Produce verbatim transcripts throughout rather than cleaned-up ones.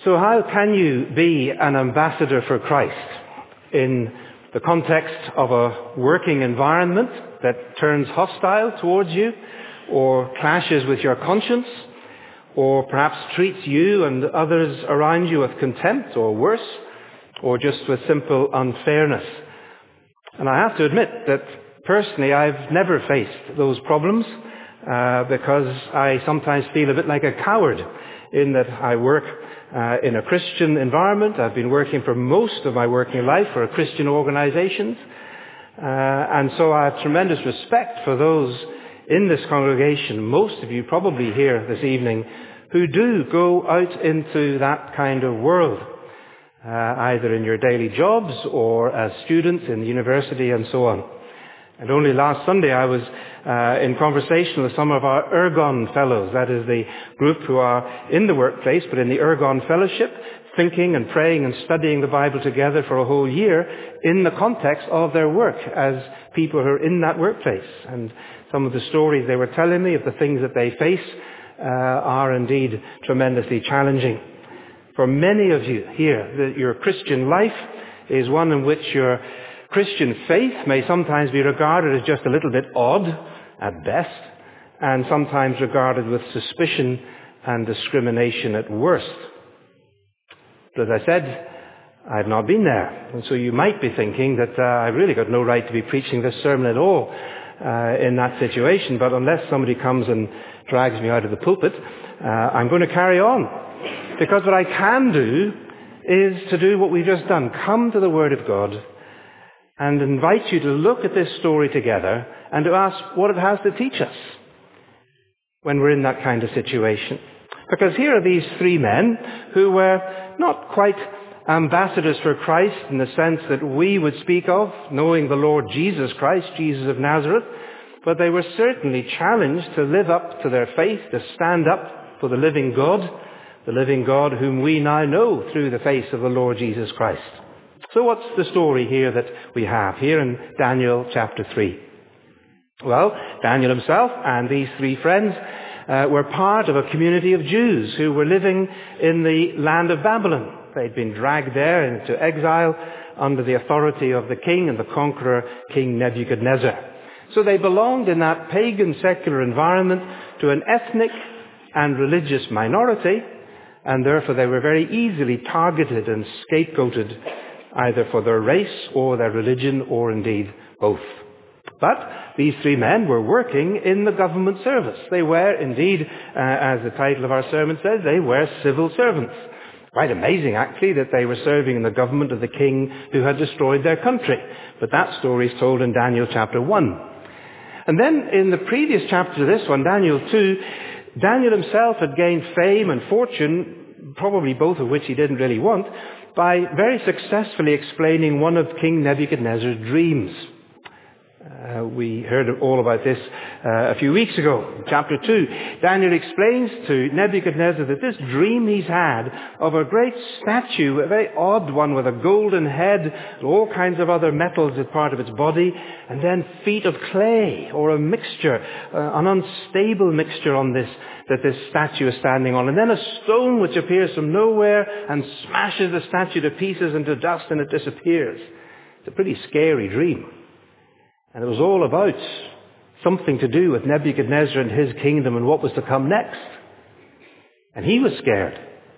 So how can you be an ambassador for Christ in the context of a working environment that turns hostile towards you, or clashes with your conscience, or perhaps treats you and others around you with contempt or worse, or just with simple unfairness? And I have to admit that personally I've never faced those problems uh, because I sometimes feel a bit like a coward in that I work uh, in a Christian environment. I've been working for most of my working life for Christian organizations. Uh, and so I have tremendous respect for those in this congregation, most of you probably here this evening, who do go out into that kind of world, uh, either in your daily jobs or as students in the university and so on. And only last Sunday I was uh, in conversation with some of our Ergon Fellows, that is the group who are in the workplace but in the Ergon Fellowship, thinking and praying and studying the Bible together for a whole year in the context of their work as people who are in that workplace. And some of the stories they were telling me of the things that they face uh, are indeed tremendously challenging. For many of you here, the, your Christian life is one in which your Christian faith may sometimes be regarded as just a little bit odd at best, and sometimes regarded with suspicion and discrimination at worst. But as I said, I've not been there. And so you might be thinking that uh, I've really got no right to be preaching this sermon at all uh, in that situation, but unless somebody comes and drags me out of the pulpit, uh, I'm going to carry on. Because what I can do is to do what we've just done. Come to the Word of God and invite you to look at this story together and to ask what it has to teach us when we're in that kind of situation. Because here are these three men who were not quite ambassadors for Christ in the sense that we would speak of, knowing the Lord Jesus Christ, Jesus of Nazareth, but they were certainly challenged to live up to their faith, to stand up for the living God, the living God whom we now know through the face of the Lord Jesus Christ. So what's the story here that we have here in Daniel chapter three? Well, Daniel himself and these three friends Uh, were part of a community of Jews who were living in the land of Babylon. They'd been dragged there into exile under the authority of the king and the conqueror, King Nebuchadnezzar. So they belonged in that pagan secular environment to an ethnic and religious minority, and therefore they were very easily targeted and scapegoated either for their race or their religion or indeed both. But these three men were working in the government service. They were indeed, uh, as the title of our sermon says, they were civil servants. Quite amazing, actually, that they were serving in the government of the king who had destroyed their country. But that story is told in Daniel chapter one. And then in the previous chapter to this one, Daniel two, Daniel himself had gained fame and fortune, probably both of which he didn't really want, by very successfully explaining one of King Nebuchadnezzar's dreams. Uh, we heard all about this uh, a few weeks ago. Chapter two, Daniel explains to Nebuchadnezzar that this dream he's had of a great statue, a very odd one with a golden head, and all kinds of other metals as part of its body, and then feet of clay, or a mixture, uh, an unstable mixture on this, that this statue is standing on. And then a stone which appears from nowhere and smashes the statue to pieces and to dust, and it disappears. It's a pretty scary dream. And it was all about something to do with Nebuchadnezzar and his kingdom and what was to come next. And he was scared.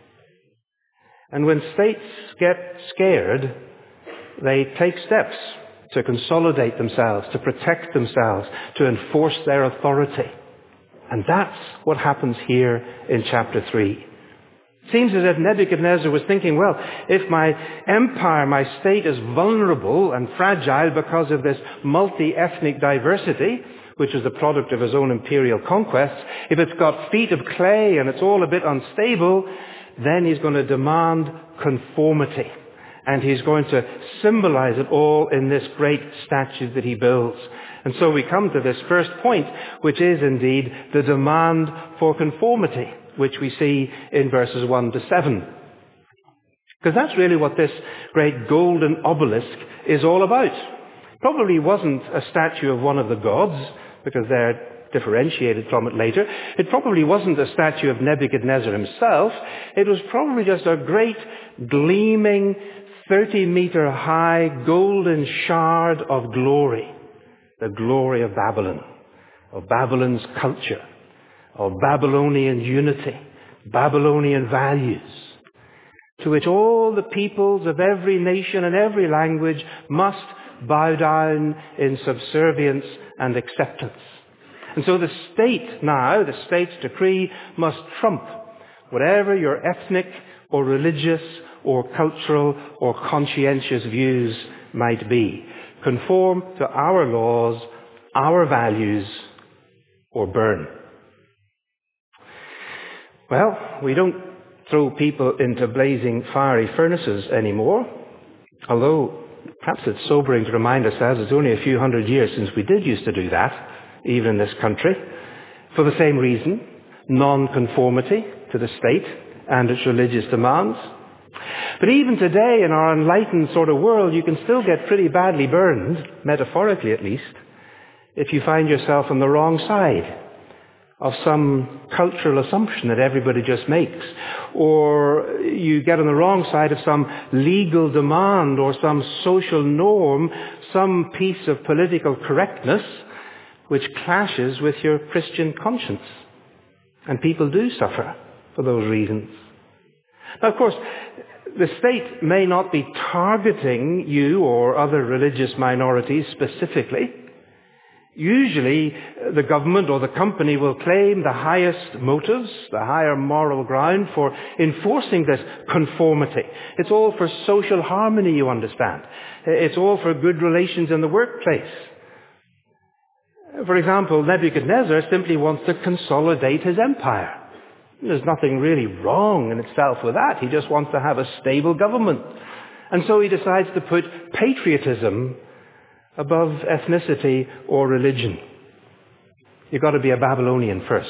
And when states get scared, they take steps to consolidate themselves, to protect themselves, to enforce their authority. And that's what happens here in chapter three. It seems as if Nebuchadnezzar was thinking, well, if my empire, my state is vulnerable and fragile because of this multi-ethnic diversity, which is the product of his own imperial conquests, if it's got feet of clay and it's all a bit unstable, then he's going to demand conformity. And he's going to symbolize it all in this great statue that he builds. And so we come to this first point, which is indeed the demand for conformity, which we see in verses one to seven. Because that's really what this great golden obelisk is all about. Probably wasn't a statue of one of the gods, because they're differentiated from it later. It probably wasn't a statue of Nebuchadnezzar himself. It was probably just a great, gleaming, thirty-meter high golden shard of glory. The glory of Babylon, of Babylon's culture, of Babylonian unity, Babylonian values, to which all the peoples of every nation and every language must bow down in subservience and acceptance. And so the state now, the state's decree, must trump whatever your ethnic or religious or cultural or conscientious views might be. Conform to our laws, our values, or burn. Well, we don't throw people into blazing fiery furnaces anymore, although perhaps it's sobering to remind ourselves it's only a few hundred years since we did used to do that, even in this country, for the same reason, non-conformity to the state and its religious demands. But even today, in our enlightened sort of world, you can still get pretty badly burned, metaphorically at least, if you find yourself on the wrong side of some cultural assumption that everybody just makes, or you get on the wrong side of some legal demand or some social norm, some piece of political correctness which clashes with your Christian conscience. And people do suffer for those reasons. Now, of course, the state may not be targeting you or other religious minorities specifically. Usually, the government or the company will claim the highest motives, the higher moral ground for enforcing this conformity. It's all for social harmony, you understand. It's all for good relations in the workplace. For example, Nebuchadnezzar simply wants to consolidate his empire. There's nothing really wrong in itself with that. He just wants to have a stable government. And so he decides to put patriotism above ethnicity or religion. You've got to be a Babylonian first.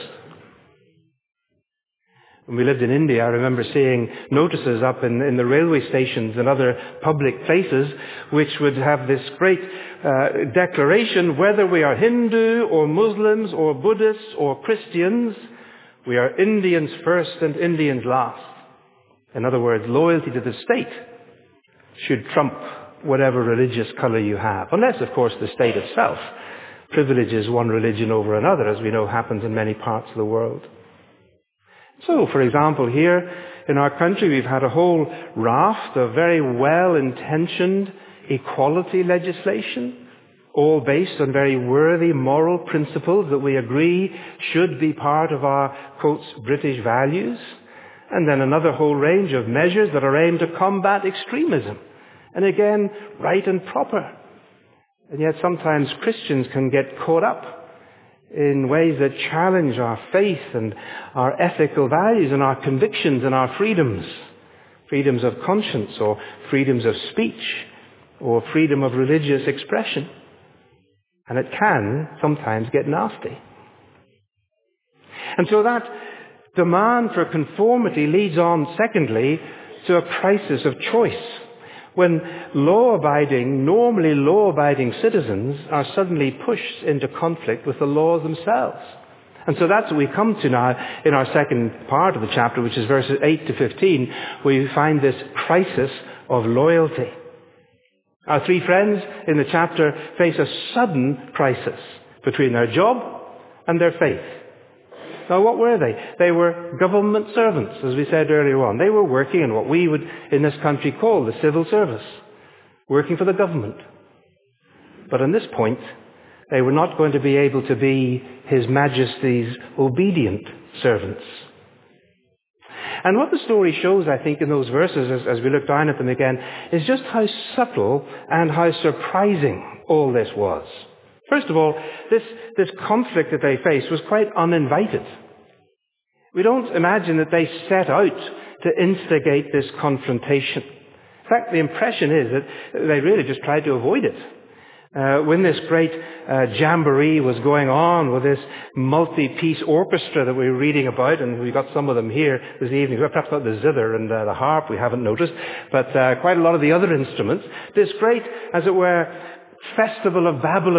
When we lived in India, I remember seeing notices up in, in the railway stations and other public places which would have this great uh, declaration, whether we are Hindu or Muslims or Buddhists or Christians, we are Indians first and Indians last. In other words, loyalty to the state should trump whatever religious color you have. Unless, of course, the state itself privileges one religion over another, as we know happens in many parts of the world. So, for example, here in our country, we've had a whole raft of very well-intentioned equality legislation, all based on very worthy moral principles that we agree should be part of our, quotes, British values. And then another whole range of measures that are aimed to combat extremism. And again, right and proper. And yet sometimes Christians can get caught up in ways that challenge our faith and our ethical values and our convictions and our freedoms. Freedoms of conscience or freedoms of speech or freedom of religious expression. And it can sometimes get nasty. And so that demand for conformity leads on, secondly, to a crisis of choice. When law-abiding, normally law-abiding citizens are suddenly pushed into conflict with the laws themselves. And so that's what we come to now in our second part of the chapter, which is verses eight to fifteen, where we find this crisis of loyalty. Our three friends in the chapter face a sudden crisis between their job and their faith. Now, what were they? They were government servants, as we said earlier on. They were working in what we would, in this country, call the civil service, working for the government. But on this point, they were not going to be able to be His Majesty's obedient servants. And what the story shows, I think, in those verses, as, as we look down at them again, is just how subtle and how surprising all this was. First of all, this, this conflict that they faced was quite uninvited. We don't imagine that they set out to instigate this confrontation. In fact, the impression is that they really just tried to avoid it. Uh, when this great uh, jamboree was going on with this multi-piece orchestra that we were reading about, and we got some of them here this evening, perhaps not the zither and uh, the harp we haven't noticed, but uh, quite a lot of the other instruments, this great, as it were, festival of Babylon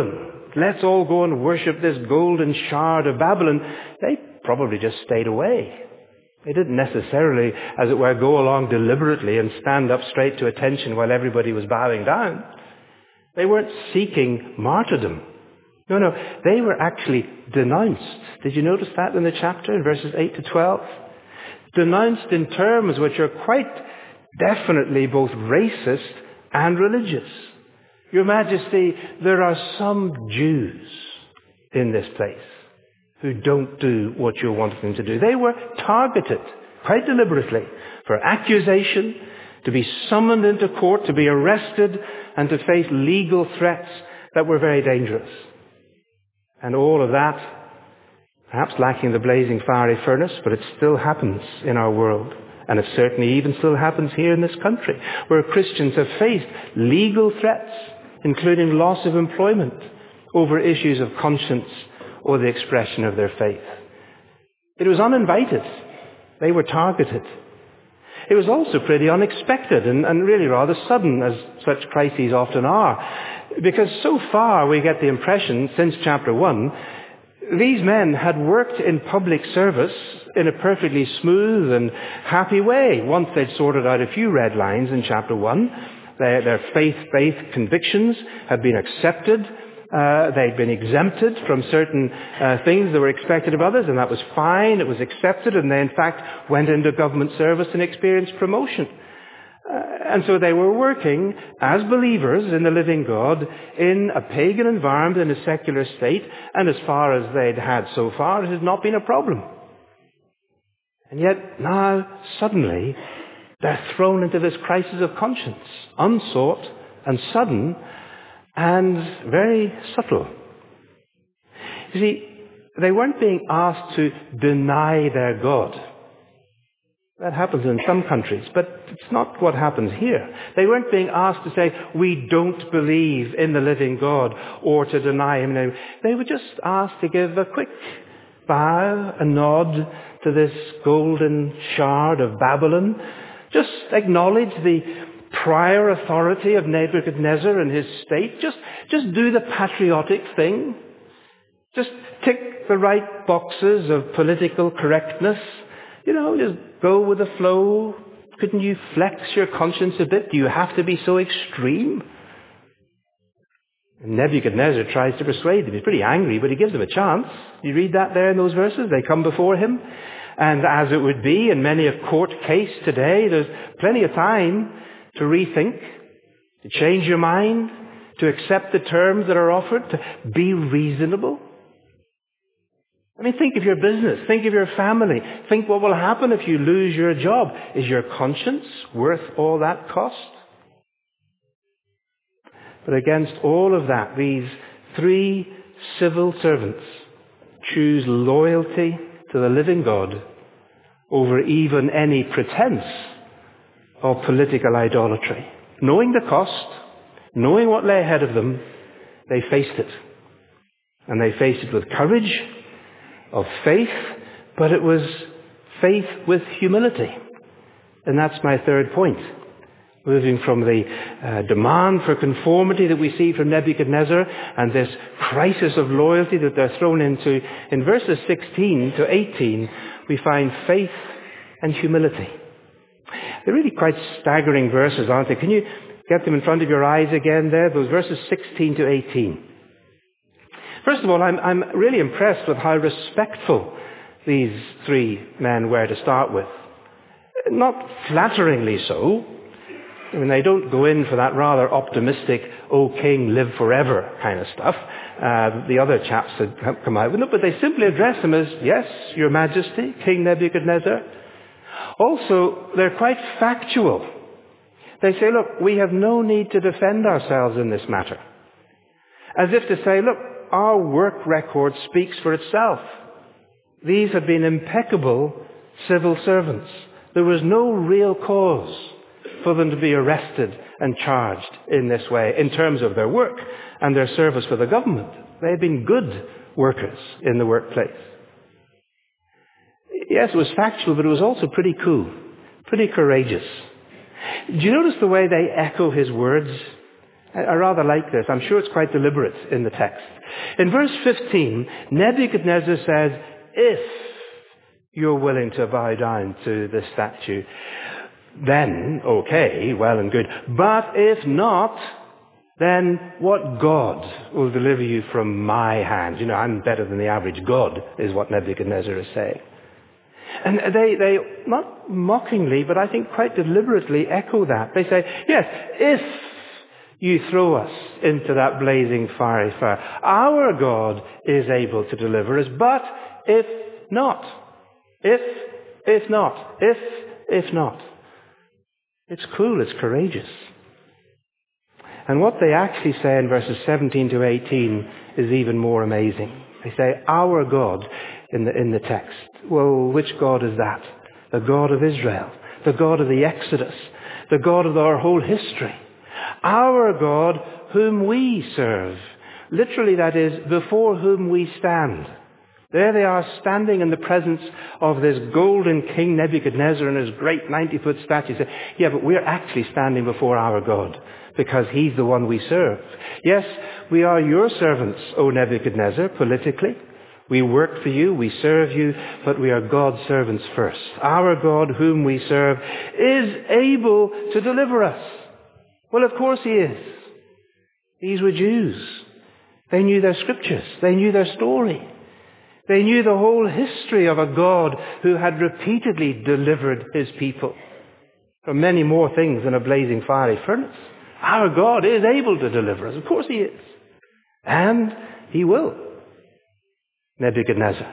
let's all go and worship this golden shard of Babylon, they probably just stayed away. They didn't necessarily, as it were, go along deliberately and stand up straight to attention while everybody was bowing down. They weren't seeking martyrdom. No, no, they were actually denounced. Did you notice that in the chapter, in verses eight to twelve? Denounced in terms which are quite definitely both racist and religious. Your Majesty, there are some Jews in this place who don't do what you want them to do. They were targeted quite deliberately for accusation, to be summoned into court, to be arrested, and to face legal threats that were very dangerous. And all of that, perhaps lacking the blazing fiery furnace, but it still happens in our world. And it certainly even still happens here in this country, where Christians have faced legal threats, including loss of employment, over issues of conscience or the expression of their faith. It was uninvited. They were targeted. It was also pretty unexpected and, and really rather sudden, as such crises often are. Because so far we get the impression, since chapter one, these men had worked in public service in a perfectly smooth and happy way. Once they'd sorted out a few red lines in chapter one, their, their faith-based convictions had been accepted. Uh, they'd been exempted from certain uh, things that were expected of others, and that was fine. It was accepted, and they in fact went into government service and experienced promotion. Uh, and so they were working as believers in the living God in a pagan environment, in a secular state, and as far as they'd had so far, it had not been a problem. And yet now, suddenly, they're thrown into this crisis of conscience, unsought and sudden and very subtle. You see, they weren't being asked to deny their God. That happens in some countries, but it's not what happens here. They weren't being asked to say, we don't believe in the living God, or to deny him. They were just asked to give a quick bow, a nod to this golden shard of Babylon. Just acknowledge the prior authority of Nebuchadnezzar and his state. Just, just do the patriotic thing. Just tick the right boxes of political correctness. You know, just go with the flow. Couldn't you flex your conscience a bit? Do you have to be so extreme? And Nebuchadnezzar tries to persuade them. He's pretty angry, but he gives them a chance. You read that there in those verses? They come before him. And as it would be in many a court case today, there's plenty of time to rethink, to change your mind, to accept the terms that are offered, to be reasonable. I mean, think of your business. Think of your family. Think what will happen if you lose your job. Is your conscience worth all that cost? But against all of that, these three civil servants choose loyalty to the living God over even any pretense of political idolatry. Knowing the cost, knowing what lay ahead of them, they faced it. And they faced it with courage, of faith, but it was faith with humility. And that's my third point. Moving from the uh, demand for conformity that we see from Nebuchadnezzar and this crisis of loyalty that they're thrown into, in verses sixteen to eighteen, we find faith and humility. They're really quite staggering verses, aren't they? Can you get them in front of your eyes again there? Those verses sixteen to eighteen. First of all, I'm, I'm really impressed with how respectful these three men were to start with. Not flatteringly so. I mean, they don't go in for that rather optimistic, "O King, live forever" kind of stuff. Uh, the other chaps had come out with it, but they simply address him as, "Yes, Your Majesty, King Nebuchadnezzar." Also, they're quite factual. They say, look, we have no need to defend ourselves in this matter. As if to say, look, our work record speaks for itself. These have been impeccable civil servants. There was no real cause for them to be arrested and charged in this way in terms of their work and their service for the government. They had been good workers in the workplace. Yes, it was factual, but it was also pretty cool, pretty courageous. Do you notice the way they echo his words? I, I rather like this. I'm sure it's quite deliberate in the text. In verse fifteen, Nebuchadnezzar says, if you're willing to bow down to this statue, then, okay, well and good. But if not, then what God will deliver you from my hand? You know, I'm better than the average God, is what Nebuchadnezzar is saying. And they, they, not mockingly, but I think quite deliberately echo that. They say, yes, if you throw us into that blazing fiery fire, our God is able to deliver us, but if not, if, if not, if, if not. It's cool, it's courageous. And what they actually say in verses seventeen to eighteen is even more amazing. They say, our God in the, in the text. Well, which God is that? The God of Israel, the God of the Exodus, the God of our whole history. Our God whom we serve. Literally, that is, before whom we stand. There they are standing in the presence of this golden king Nebuchadnezzar and his great ninety-foot statue. Say, yeah, but we're actually standing before our God because he's the one we serve. Yes, we are your servants, O Nebuchadnezzar, politically. We work for you, we serve you, but we are God's servants first. Our God whom we serve is able to deliver us. Well, of course he is. These were Jews. They knew their scriptures. They knew their story. They knew the whole history of a God who had repeatedly delivered his people from many more things than a blazing fiery furnace. Our God is able to deliver us. Of course he is. And he will. Nebuchadnezzar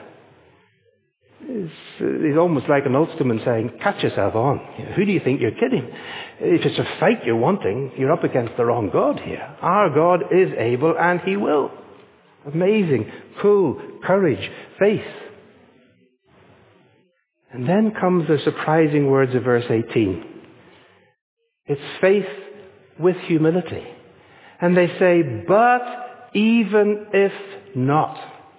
is he's almost like an Ulsterman saying, catch yourself on. Who do you think you're kidding? If it's a fight you're wanting, you're up against the wrong God here. Our God is able and he will. Amazing, cool, courage, faith. And then comes the surprising words of verse eighteen. It's faith with humility. And they say, but even if not.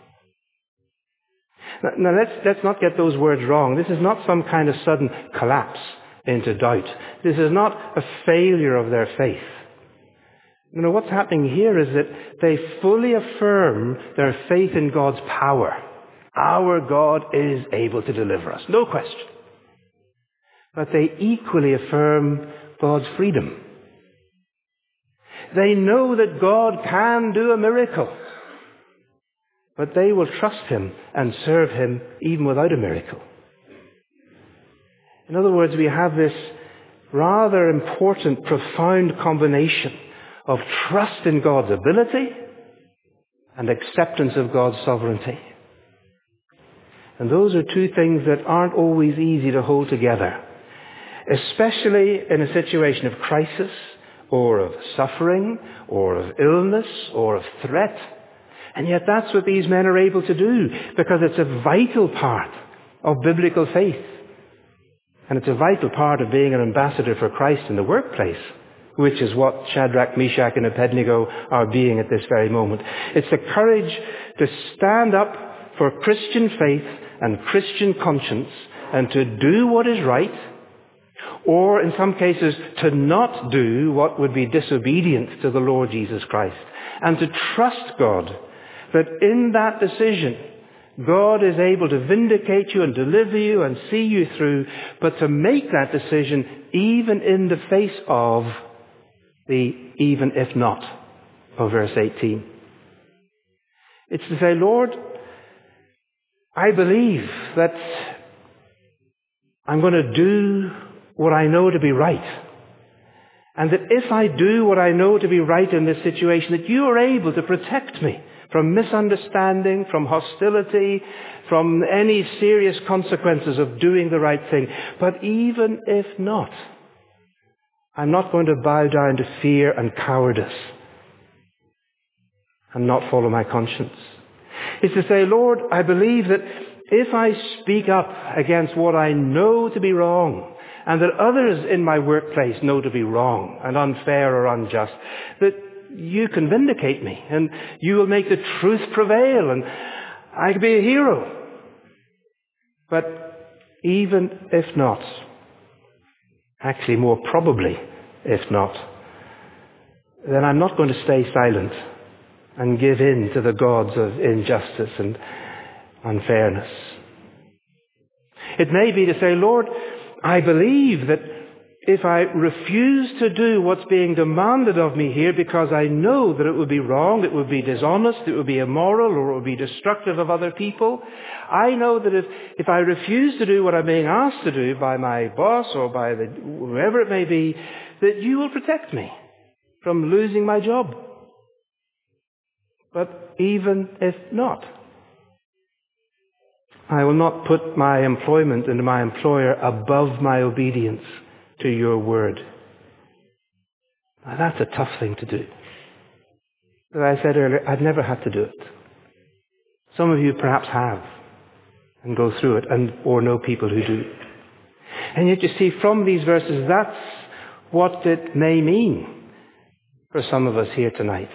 Now, now let's, let's not get those words wrong. This is not some kind of sudden collapse into doubt. This is not a failure of their faith. You know, what's happening here is that they fully affirm their faith in God's power. Our God is able to deliver us, no question. But they equally affirm God's freedom. They know that God can do a miracle, but they will trust him and serve him even without a miracle. In other words, we have this rather important, profound combination of trust in God's ability and acceptance of God's sovereignty. And those are two things that aren't always easy to hold together, especially in a situation of crisis or of suffering or of illness or of threat. And yet that's what these men are able to do because it's a vital part of biblical faith. And it's a vital part of being an ambassador for Christ in the workplace, which is what Shadrach, Meshach, and Abednego are being at this very moment. It's the courage to stand up for Christian faith and Christian conscience and to do what is right, or in some cases to not do what would be disobedient to the Lord Jesus Christ, and to trust God that in that decision God is able to vindicate you and deliver you and see you through, but to make that decision even in the face of the even if not of verse eighteen. It's to say, Lord, I believe that I'm going to do what I know to be right. And that if I do what I know to be right in this situation, that you are able to protect me from misunderstanding, from hostility, from any serious consequences of doing the right thing. But even if not, I'm not going to bow down to fear and cowardice and not follow my conscience. It's to say, Lord, I believe that if I speak up against what I know to be wrong, and that others in my workplace know to be wrong and unfair or unjust, that you can vindicate me and you will make the truth prevail and I can be a hero. But even if not, actually more probably if not, then I'm not going to stay silent and give in to the gods of injustice and unfairness. It may be to say, Lord, I believe that if I refuse to do what's being demanded of me here because I know that it would be wrong, it would be dishonest, it would be immoral, or it would be destructive of other people, I know that if, if I refuse to do what I'm being asked to do by my boss or by the, whoever it may be, that you will protect me from losing my job. But even if not, I will not put my employment and my employer above my obedience to your word. Now, that's a tough thing to do. As I said earlier, I've never had to do it. Some of you perhaps have and go through it, and or know people who do. And yet you see, from these verses, that's what it may mean for some of us here tonight.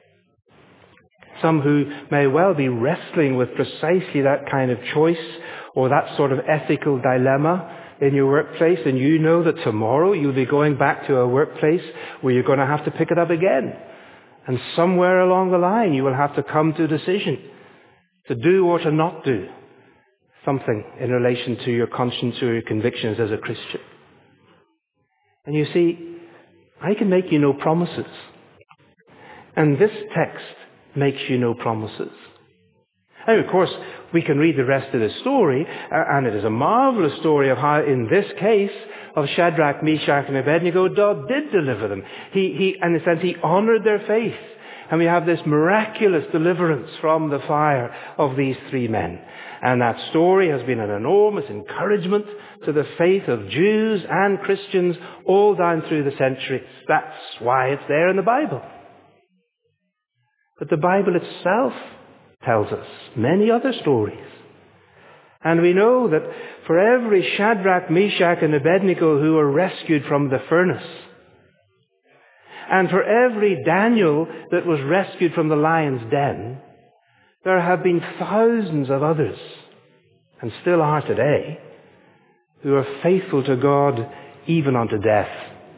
Some who may well be wrestling with precisely that kind of choice or that sort of ethical dilemma in your workplace, and you know that tomorrow you'll be going back to a workplace where you're going to have to pick it up again. And somewhere along the line you will have to come to a decision to do or to not do something in relation to your conscience or your convictions as a Christian. And you see, I can make you no promises. And this text makes you no promises. And of course, we can read the rest of the story, and it is a marvelous story of how, in this case, of Shadrach, Meshach, and Abednego, God did deliver them. He, he, in a sense, He honored their faith. And we have this miraculous deliverance from the fire of these three men. And that story has been an enormous encouragement to the faith of Jews and Christians all down through the centuries. That's why it's there in the Bible. But the Bible itself tells us many other stories. And we know that for every Shadrach, Meshach, and Abednego who were rescued from the furnace, and for every Daniel that was rescued from the lion's den, there have been thousands of others, and still are today, who are faithful to God even unto death.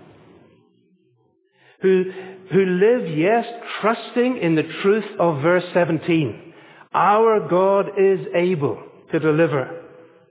Who, who live, yes, trusting in the truth of verse seventeen. Our God is able to deliver.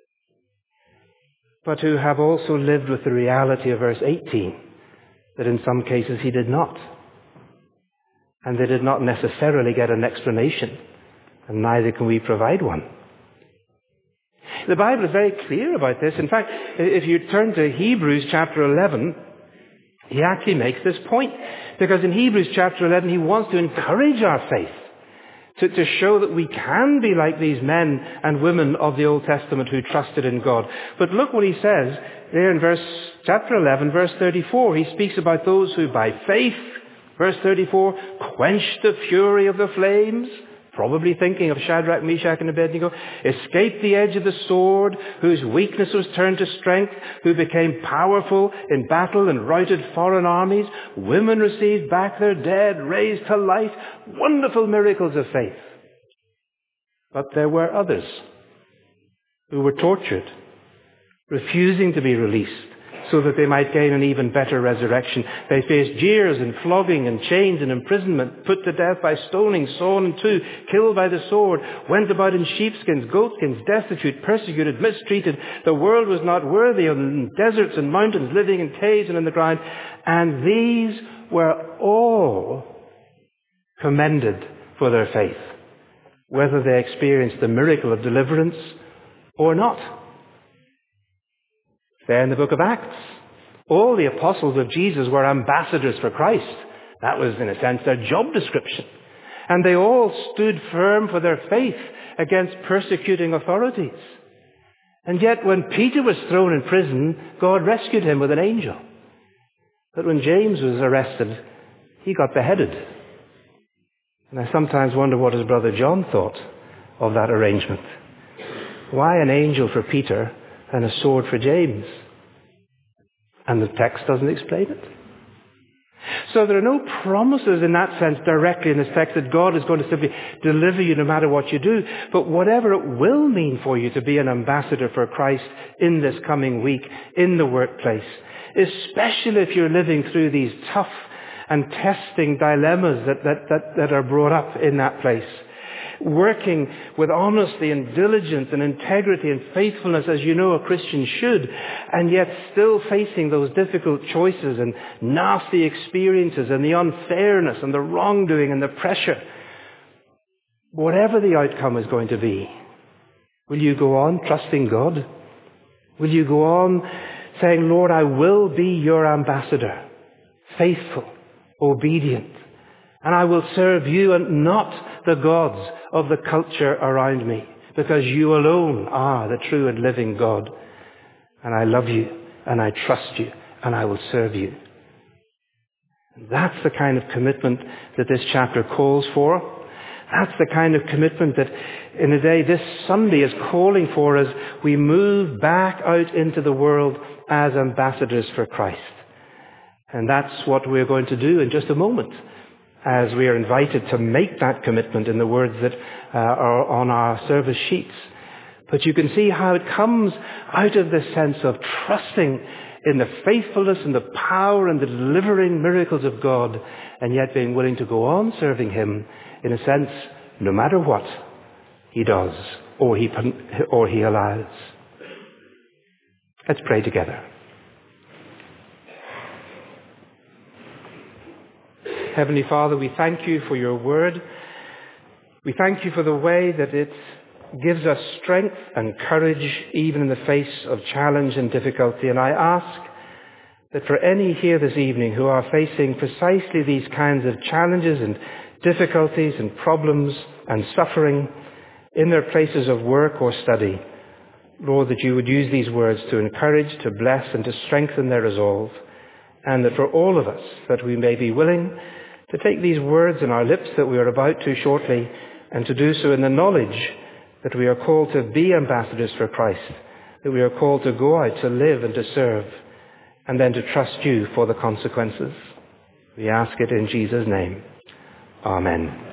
But who have also lived with the reality of verse eighteen, that in some cases He did not. And they did not necessarily get an explanation, and neither can we provide one. The Bible is very clear about this. In fact, if you turn to Hebrews chapter eleven, he actually makes this point. Because in Hebrews chapter eleven, he wants to encourage our faith. To, to show that we can be like these men and women of the Old Testament who trusted in God. But look what he says there in verse chapter eleven, verse thirty-four. He speaks about those who by faith, verse thirty-four, quenched the fury of the flames, probably thinking of Shadrach, Meshach, and Abednego, escaped the edge of the sword, whose weakness was turned to strength, who became powerful in battle and routed foreign armies. Women received back their dead, raised to life. Wonderful miracles of faith. But there were others who were tortured, refusing to be released, so that they might gain an even better resurrection. They faced jeers and flogging and chains and imprisonment, put to death by stoning, sawn in two, killed by the sword, went about in sheepskins, goatskins, destitute, persecuted, mistreated. The world was not worthy of them, deserts and mountains, living in caves and in the ground. And these were all commended for their faith, whether they experienced the miracle of deliverance or not. There in the book of Acts, all the apostles of Jesus were ambassadors for Christ. That was, in a sense, their job description. And they all stood firm for their faith against persecuting authorities. And yet, when Peter was thrown in prison, God rescued him with an angel. But when James was arrested, he got beheaded. And I sometimes wonder what his brother John thought of that arrangement. Why an angel for Peter and a sword for James? And the text doesn't explain it. So there are no promises in that sense directly in this text that God is going to simply deliver you no matter what you do. But whatever it will mean for you to be an ambassador for Christ in this coming week, in the workplace, especially if you're living through these tough and testing dilemmas that, that, that, that are brought up in that place. Working with honesty and diligence and integrity and faithfulness as you know a Christian should, and yet still facing those difficult choices and nasty experiences and the unfairness and the wrongdoing and the pressure. Whatever the outcome is going to be, will you go on trusting God? Will you go on saying, Lord, I will be your ambassador, faithful, obedient, and I will serve you and not the gods of the culture around me, because you alone are the true and living God. And I love you, and I trust you, and I will serve you. That's the kind of commitment that this chapter calls for. That's the kind of commitment that in a day this Sunday is calling for as we move back out into the world as ambassadors for Christ. And that's what we're going to do in just a moment, as we are invited to make that commitment in the words that uh, are on our service sheets. But you can see how it comes out of this sense of trusting in the faithfulness and the power and the delivering miracles of God, and yet being willing to go on serving him, in a sense, no matter what he does or he, or he allows. Let's pray together. Heavenly Father, we thank you for your word. We thank you for the way that it gives us strength and courage even in the face of challenge and difficulty. And I ask that for any here this evening who are facing precisely these kinds of challenges and difficulties and problems and suffering in their places of work or study, Lord, that you would use these words to encourage, to bless, and to strengthen their resolve. And that for all of us, that we may be willing to take these words in our lips that we are about to shortly, and to do so in the knowledge that we are called to be ambassadors for Christ, that we are called to go out to live and to serve, and then to trust you for the consequences. We ask it in Jesus' name. Amen.